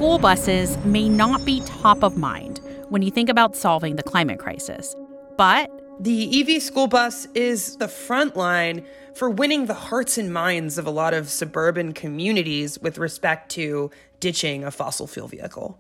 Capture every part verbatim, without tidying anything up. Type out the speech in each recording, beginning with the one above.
school buses may not be top of mind when you think about solving the climate crisis. But the E V school bus is the front line for winning the hearts and minds of a lot of suburban communities with respect to ditching a fossil fuel vehicle.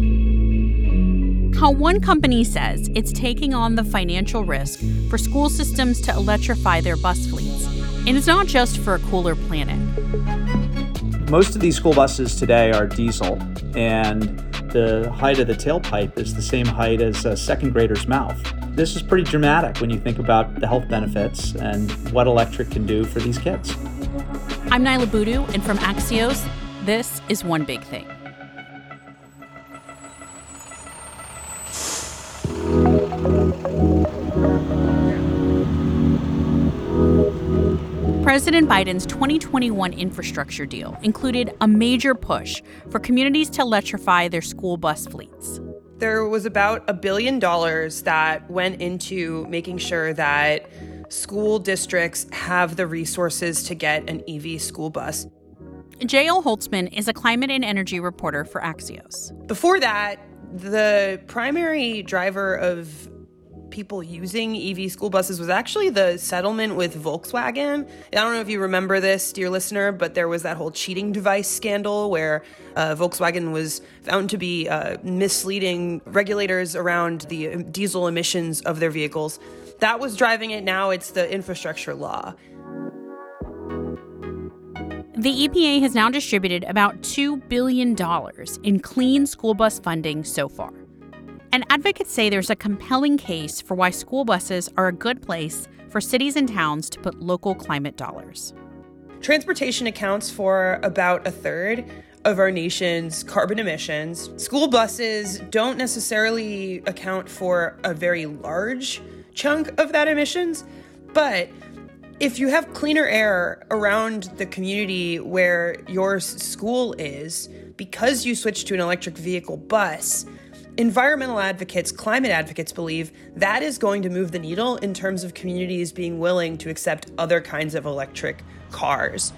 How one company says it's taking on the financial risk for school systems to electrify their bus fleets. And it's not just for a cooler planet. Most of these school buses today are diesel, and the height of the tailpipe is the same height as a second grader's mouth. This is pretty dramatic when you think about the health benefits and what electric can do for these kids. I'm Niala Boodoo, and from Axios, this is One Big Thing. President Biden's twenty twenty-one infrastructure deal included a major push for communities to electrify their school bus fleets. There was about a billion dollars that went into making sure that school districts have the resources to get an E V school bus. J L Holtzman is a climate and energy reporter for Axios. Before that, the primary driver of people using E V school buses was actually the settlement with Volkswagen. I don't know if you remember this, dear listener, but there was that whole cheating device scandal where uh, Volkswagen was found to be uh, misleading regulators around the diesel emissions of their vehicles. That was driving it. Now it's the infrastructure law. The E P A has now distributed about two billion dollars in clean school bus funding so far. And advocates say there's a compelling case for why school buses are a good place for cities and towns to put local climate dollars. Transportation accounts for about a third of our nation's carbon emissions. School buses don't necessarily account for a very large chunk of that emissions, but if you have cleaner air around the community where your school is, because you switch to an electric vehicle bus, environmental advocates, climate advocates believe that is going to move the needle in terms of communities being willing to accept other kinds of electric cars.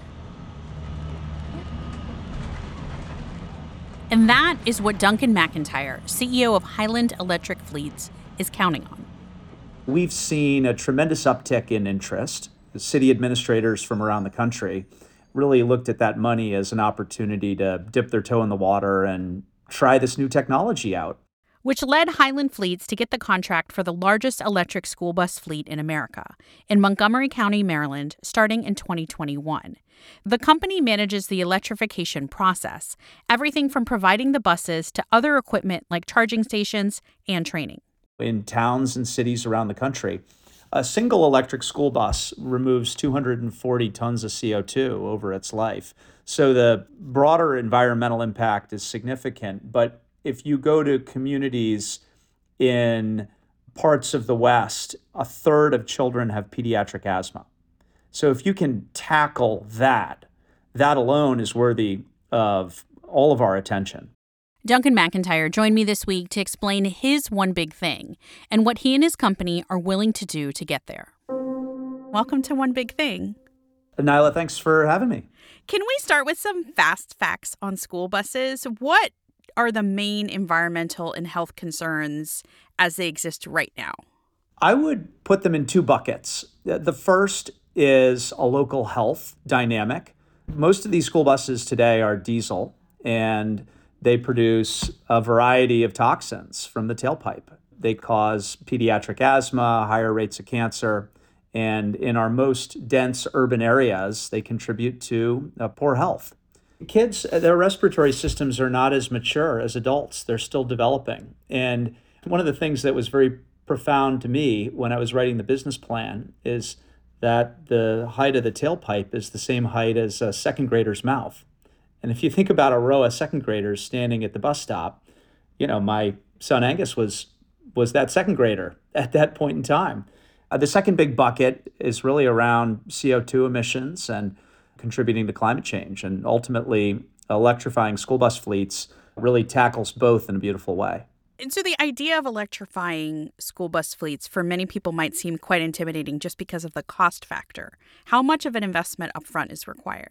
And that is what Duncan McIntyre, C E O of Highland Electric Fleets, is counting on. We've seen a tremendous uptick in interest. The city administrators from around the country really looked at that money as an opportunity to dip their toe in the water and try this new technology out. Which led Highland Fleets to get the contract for the largest electric school bus fleet in America, in Montgomery County, Maryland, starting in twenty twenty-one. The company manages the electrification process, everything from providing the buses to other equipment like charging stations and training. In towns and cities around the country, a single electric school bus removes two hundred forty tons of C O two over its life. So the broader environmental impact is significant. But if you go to communities in parts of the West, a third of children have pediatric asthma. So if you can tackle that, that alone is worthy of all of our attention. Duncan McIntyre joined me this week to explain his one big thing and what he and his company are willing to do to get there. Welcome to One Big Thing. Niala, thanks for having me. Can we start with some fast facts on school buses? What are the main environmental and health concerns as they exist right now? I would put them in two buckets. The first is a local health dynamic. Most of these school buses today are diesel, and they produce a variety of toxins from the tailpipe. They cause pediatric asthma, higher rates of cancer, and in our most dense urban areas, they contribute to uh, poor health. Kids, their respiratory systems are not as mature as adults. They're still developing. And one of the things that was very profound to me when I was writing the business plan is that the height of the tailpipe is the same height as a second grader's mouth. And if you think about a row of second graders standing at the bus stop, you know, my son Angus was was that second grader at that point in time. Uh, the second big bucket is really around C O two emissions and contributing to climate change. And ultimately, electrifying school bus fleets really tackles both in a beautiful way. And so the idea of electrifying school bus fleets for many people might seem quite intimidating just because of the cost factor. How much of an investment upfront is required?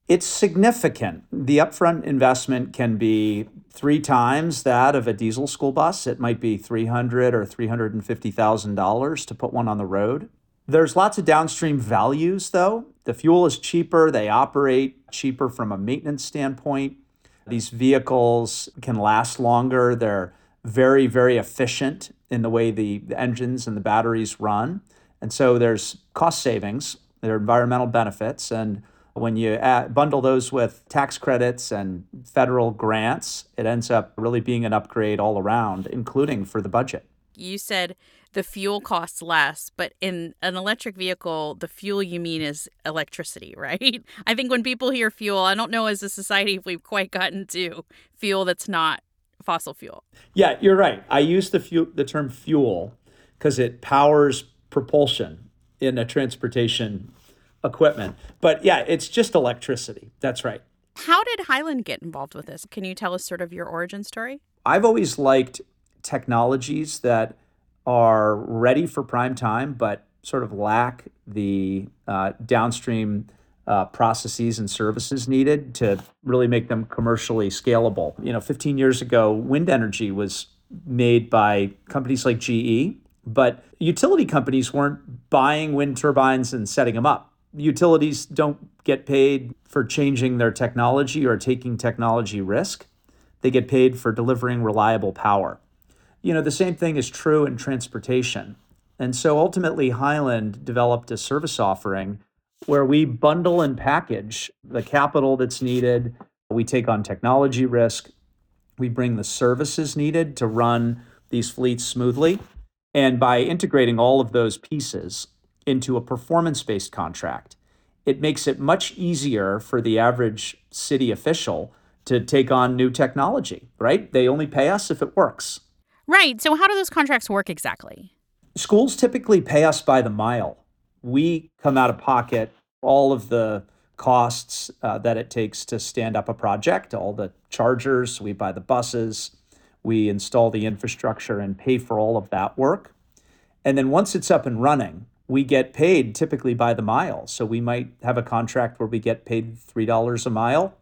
It's significant. The upfront investment can be three times that of a diesel school bus. It might be three hundred thousand dollars or three hundred fifty thousand dollars to put one on the road. There's lots of downstream values, though. The fuel is cheaper. They operate cheaper from a maintenance standpoint. These vehicles can last longer. They're very, very efficient in the way the, the engines and the batteries run. And so there's cost savings, there are environmental benefits. And when you add, bundle those with tax credits and federal grants, it ends up really being an upgrade all around, including for the budget. You said the fuel costs less, but in an electric vehicle, the fuel you mean is electricity, right? I think when people hear fuel, I don't know as a society if we've quite gotten to fuel that's not fossil fuel. Yeah, you're right. I use the fu- the term fuel because it powers propulsion in a transportation equipment. But yeah, it's just electricity. That's right. How did Hyland get involved with this? Can you tell us sort of your origin story? I've always liked technologies that are ready for prime time, but sort of lack the uh, downstream uh, processes and services needed to really make them commercially scalable. You know, fifteen years ago, wind energy was made by companies like G E, but utility companies weren't buying wind turbines and setting them up. Utilities don't get paid for changing their technology or taking technology risk. They get paid for delivering reliable power. You know, the same thing is true in transportation. And so ultimately, Hyland developed a service offering where we bundle and package the capital that's needed. We take on technology risk. We bring the services needed to run these fleets smoothly. And by integrating all of those pieces into a performance-based contract, it makes it much easier for the average city official to take on new technology, right? They only pay us if it works. Right. So how do those contracts work exactly? Schools typically pay us by the mile. We come out of pocket all of the costs uh, that it takes to stand up a project, all the chargers, we buy the buses, we install the infrastructure and pay for all of that work. And then once it's up and running, we get paid typically by the mile. So we might have a contract where we get paid three dollars a mile.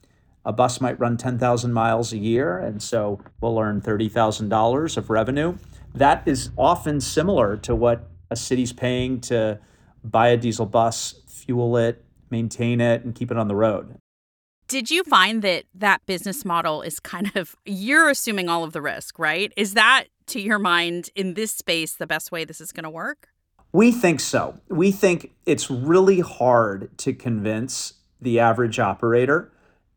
A bus might run ten thousand miles a year, and so we'll earn thirty thousand dollars of revenue. That is often similar to what a city's paying to buy a diesel bus, fuel it, maintain it, and keep it on the road. Did you find that that business model is kind of, you're assuming all of the risk, right? Is that, to your mind, in this space, the best way this is going to work? We think so. We think it's really hard to convince the average operator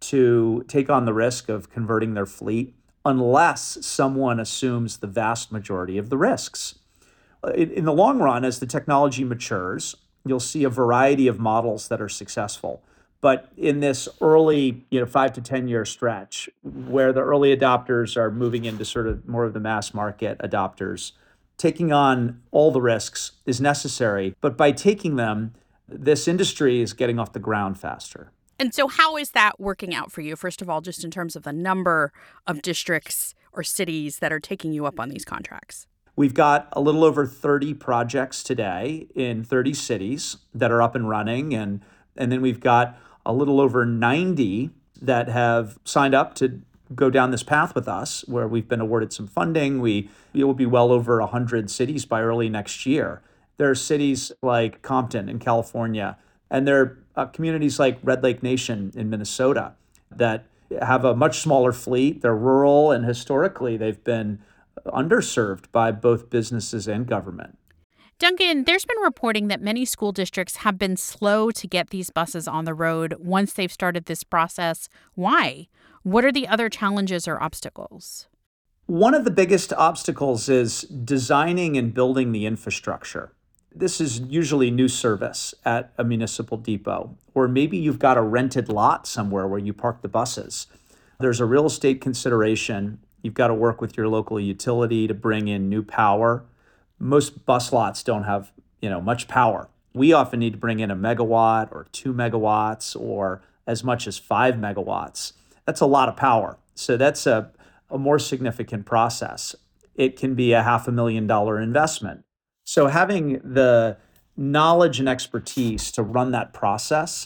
to take on the risk of converting their fleet unless someone assumes the vast majority of the risks. In, in the long run, as the technology matures, you'll see a variety of models that are successful. But in this early, you know, five to ten year stretch, where the early adopters are moving into sort of more of the mass market adopters, taking on all the risks is necessary. But by taking them, this industry is getting off the ground faster. And so how is that working out for you? First of all, just in terms of the number of districts or cities that are taking you up on these contracts. We've got a little over thirty projects today in thirty cities that are up and running. And, and then we've got a little over ninety that have signed up to go down this path with us, where we've been awarded some funding. We it will be well over one hundred cities by early next year. There are cities like Compton in California, and there are uh, communities like Red Lake Nation in Minnesota that have a much smaller fleet. They're rural, and historically they've been underserved by both businesses and government. Duncan, there's been reporting that many school districts have been slow to get these buses on the road once they've started this process. Why? What are the other challenges or obstacles? One of the biggest obstacles is designing and building the infrastructure. This is usually new service at a municipal depot, or maybe you've got a rented lot somewhere where you park the buses. There's a real estate consideration. You've got to work with your local utility to bring in new power. Most bus lots don't have, you know, much power. We often need to bring in a megawatt or two megawatts or as much as five megawatts. That's a lot of power. So that's a, a more significant process. It can be a half a million dollar investment. So having the knowledge and expertise to run that process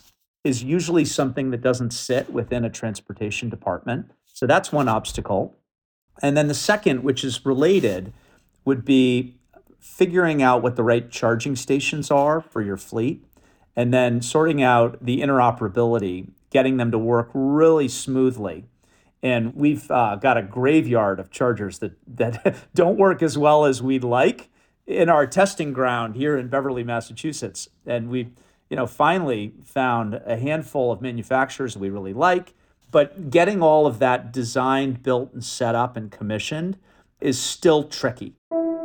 is usually something that doesn't sit within a transportation department. So that's one obstacle. And then the second, which is related, would be figuring out what the right charging stations are for your fleet, and then sorting out the interoperability, getting them to work really smoothly. And we've uh, got a graveyard of chargers that, that don't work as well as we'd like in our testing ground here in Beverly, Massachusetts. And we, you know, finally found a handful of manufacturers we really like, but getting all of that designed, built, and set up and commissioned is still tricky.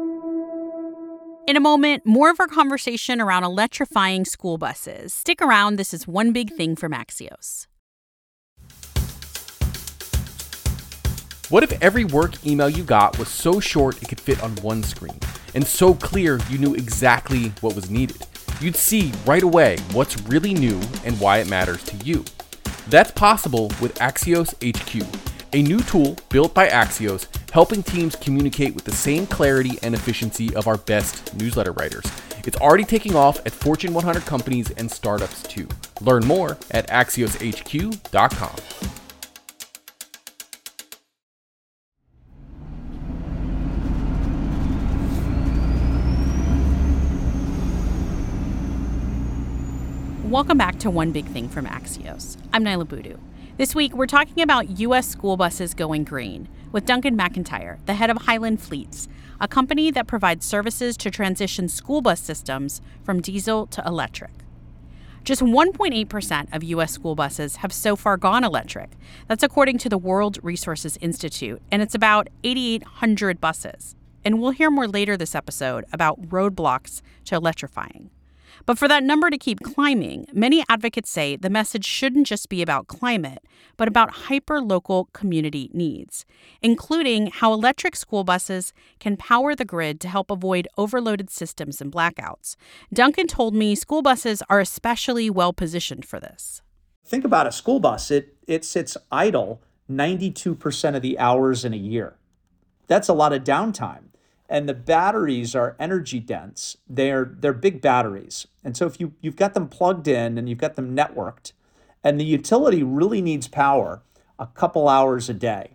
In a moment, more of our conversation around electrifying school buses. Stick around. This is One Big Thing from Axios. What if every work email you got was so short it could fit on one screen, and so clear you knew exactly what was needed? You'd see right away what's really new and why it matters to you. That's possible with Axios H Q, a new tool built by Axios, helping teams communicate with the same clarity and efficiency of our best newsletter writers. It's already taking off at Fortune one hundred companies and startups too. Learn more at axios h q dot com. Welcome back to One Big Thing from Axios. I'm Nyla Boodoo. This week, we're talking about U S school buses going green with Duncan McIntyre, the head of Highland Fleets, a company that provides services to transition school bus systems from diesel to electric. Just one point eight percent of U S school buses have so far gone electric. That's according to the World Resources Institute, and it's about eight thousand eight hundred buses. And we'll hear more later this episode about roadblocks to electrifying. But for that number to keep climbing, many advocates say the message shouldn't just be about climate, but about hyper-local community needs, including how electric school buses can power the grid to help avoid overloaded systems and blackouts. Duncan told me school buses are especially well-positioned for this. Think about a school bus. It, it sits idle ninety-two percent of the hours in a year. That's a lot of downtime. And the batteries are energy dense. They're they're big batteries. And so if you, you've got them plugged in and you've got them networked, and the utility really needs power a couple hours a day,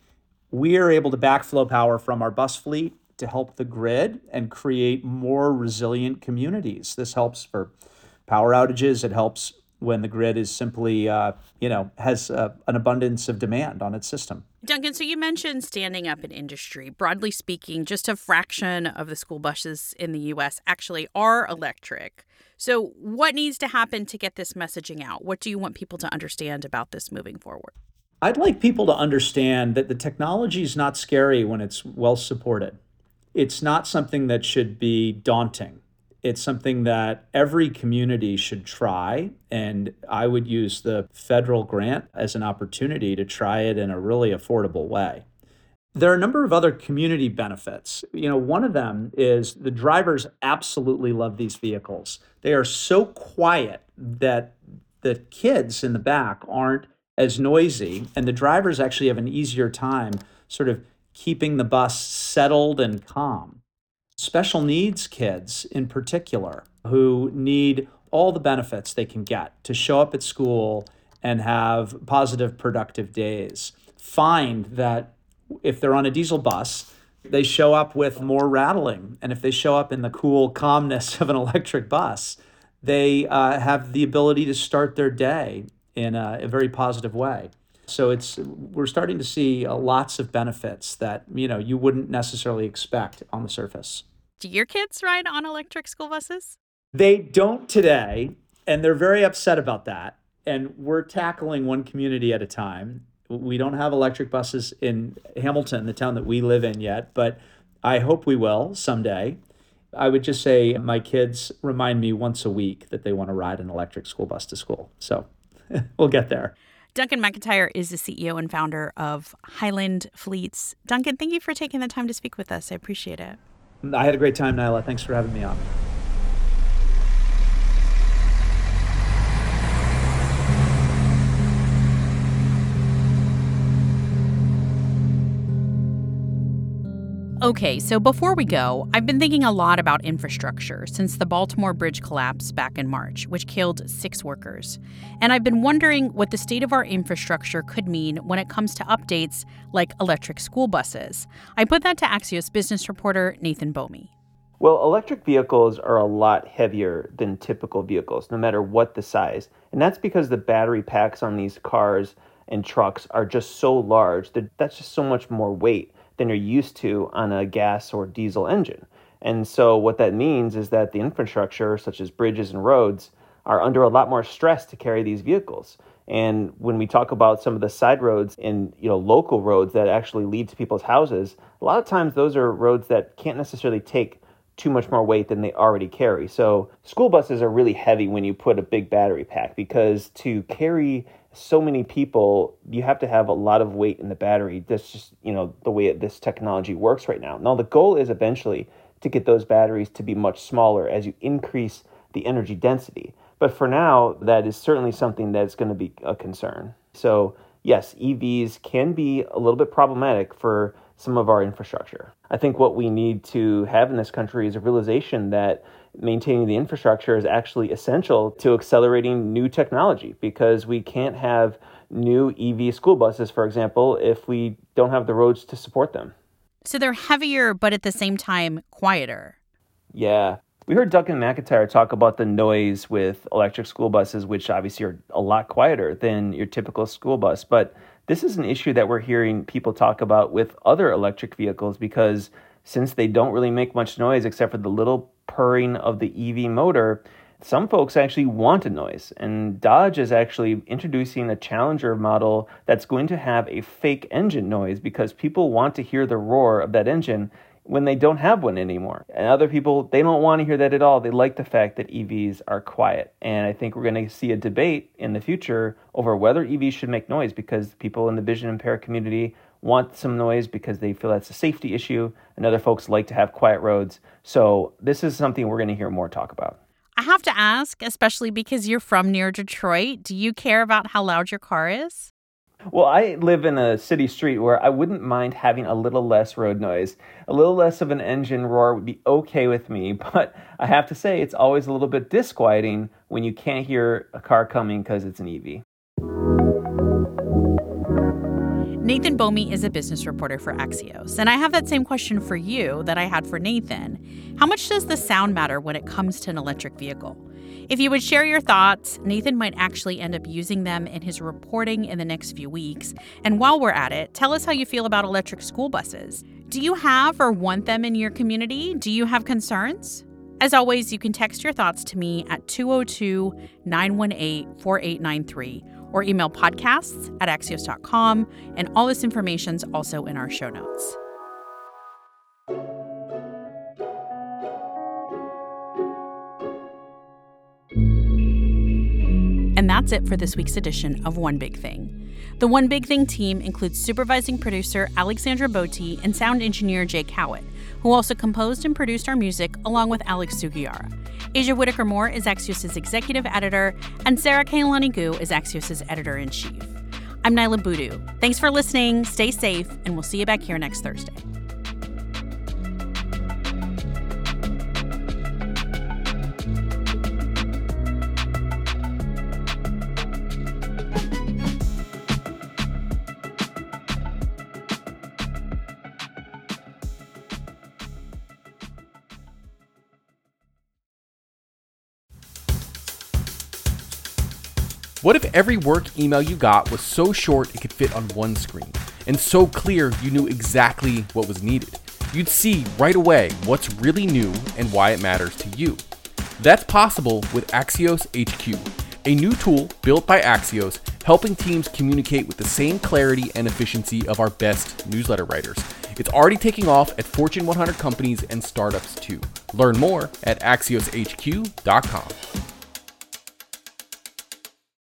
we are able to backflow power from our bus fleet to help the grid and create more resilient communities. This helps for power outages. It helps when the grid is simply, uh, you know, has uh, an abundance of demand on its system. Duncan, so you mentioned standing up an industry. Broadly speaking, just a fraction of the school buses in the U S actually are electric. So what needs to happen to get this messaging out? What do you want people to understand about this moving forward? I'd like people to understand that the technology is not scary when it's well supported. It's not something that should be daunting. It's something that every community should try, and I would use the federal grant as an opportunity to try it in a really affordable way. There are a number of other community benefits. You know, one of them is the drivers absolutely love these vehicles. They are so quiet that the kids in the back aren't as noisy, and the drivers actually have an easier time sort of keeping the bus settled and calm. Special needs kids in particular who need all the benefits they can get to show up at school and have positive, productive days find that if they're on a diesel bus, they show up with more rattling. And if they show up in the cool calmness of an electric bus, they uh, have the ability to start their day in a, a very positive way. So it's we're starting to see uh, lots of benefits that, you know, you wouldn't necessarily expect on the surface. Do your kids ride on electric school buses? They don't today, and they're very upset about that. And we're tackling one community at a time. We don't have electric buses in Hamilton, the town that we live in yet, but I hope we will someday. I would just say my kids remind me once a week that they want to ride an electric school bus to school. So we'll get there. Duncan McIntyre is the C E O and founder of Highland Fleets. Duncan, thank you for taking the time to speak with us. I appreciate it. I had a great time, Nyla. Thanks for having me on. Okay, so before we go, I've been thinking a lot about infrastructure since the Baltimore Bridge collapse back in March, which killed six workers. And I've been wondering what the state of our infrastructure could mean when it comes to updates like electric school buses. I put that to Axios business reporter Nathan Bomey. Well, electric vehicles are a lot heavier than typical vehicles, no matter what the size. And that's because the battery packs on these cars and trucks are just so large that that's just so much more weight than you're used to on a gas or diesel engine. And so what that means is that the infrastructure, such as bridges and roads, are under a lot more stress to carry these vehicles. And when we talk about some of the side roads and, you know, local roads that actually lead to people's houses, a lot of times those are roads that can't necessarily take too much more weight than they already carry. So school buses are really heavy when you put a big battery pack, because to carry so many people, you have to have a lot of weight in the battery. That's just, you know, the way this technology works right now. Now, the goal is eventually to get those batteries to be much smaller as you increase the energy density. But for now, that is certainly something that's going to be a concern. So yes, E Vs can be a little bit problematic for some of our infrastructure. I think what we need to have in this country is a realization that maintaining the infrastructure is actually essential to accelerating new technology, because we can't have new E V school buses, for example, if we don't have the roads to support them. So they're heavier, but at the same time, quieter. Yeah. We heard Duncan McIntyre talk about the noise with electric school buses, which obviously are a lot quieter than your typical school bus. But this is an issue that we're hearing people talk about with other electric vehicles, because since they don't really make much noise except for the little purring of the E V motor, some folks actually want a noise. And Dodge is actually introducing a Challenger model that's going to have a fake engine noise, because people want to hear the roar of that engine when they don't have one anymore. And other people, they don't want to hear that at all. They like the fact that E Vs are quiet. And I think we're going to see a debate in the future over whether E Vs should make noise, because people in the vision impaired community want some noise because they feel that's a safety issue, and other folks like to have quiet roads. So this is something we're going to hear more talk about. I have to ask, especially because you're from near Detroit, do you care about how loud your car is? Well, I live in a city street where I wouldn't mind having a little less road noise. A little less of an engine roar would be okay with me, but I have to say it's always a little bit disquieting when you can't hear a car coming because it's an E V. Nathan Bomey is a business reporter for Axios, and I have that same question for you that I had for Nathan. How much does the sound matter when it comes to an electric vehicle? If you would share your thoughts, Nathan might actually end up using them in his reporting in the next few weeks. And while we're at it, tell us how you feel about electric school buses. Do you have or want them in your community? Do you have concerns? As always, you can text your thoughts to me at two oh two, nine one eight, four eight nine three or email podcasts at axios dot com, and all this information's also in our show notes. And that's it for this week's edition of One Big Thing. The One Big Thing team includes supervising producer Alexandra Botti and sound engineer Jake Howitt, who also composed and produced our music along with Alex Sugiura. Asia Whitaker-Moore is Axios' executive editor, and Sarah Kailani-Gu is Axios' editor-in-chief. I'm Nyla Boodoo. Thanks for listening, stay safe, and we'll see you back here next Thursday. What if every work email you got was so short it could fit on one screen, and so clear you knew exactly what was needed? You'd see right away what's really new and why it matters to you. That's possible with Axios H Q, a new tool built by Axios, helping teams communicate with the same clarity and efficiency of our best newsletter writers. It's already taking off at Fortune one hundred companies and startups too. Learn more at axios h q dot com.